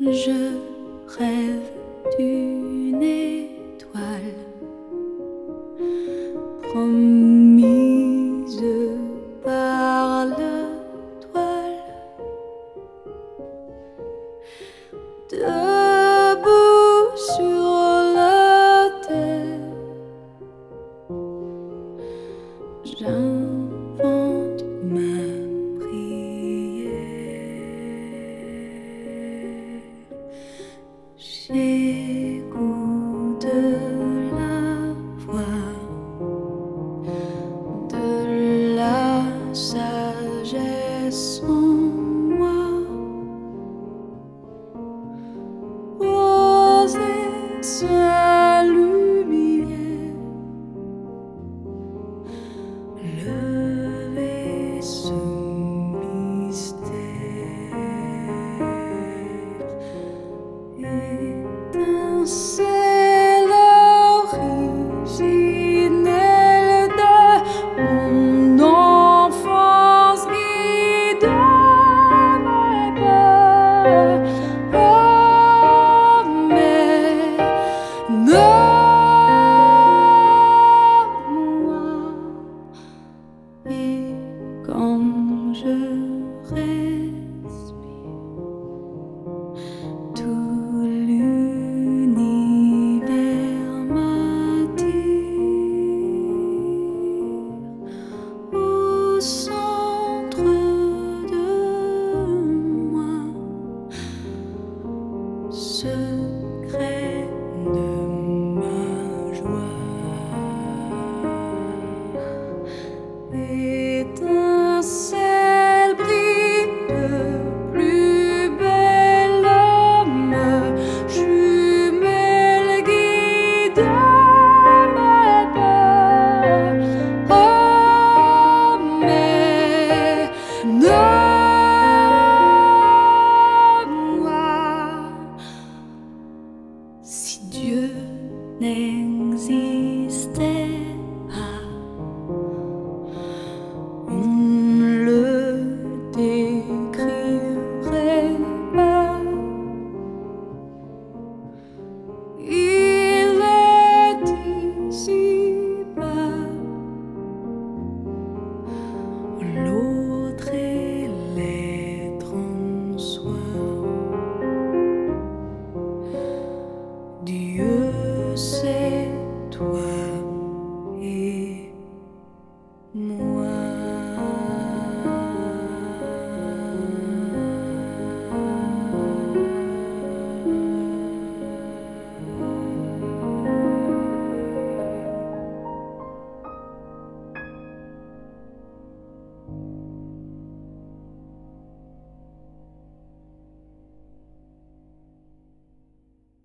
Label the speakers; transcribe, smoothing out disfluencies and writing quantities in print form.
Speaker 1: Je rêve d'une étoile promise par la toile, debout sur la terre. J'invente ma prière. J'écoute la voix de la sagesse en moi, poser sa lumière, lever ce mystère, étincelle originelle de mon enfance qui donne peur. Oh, mais non, moi, et comme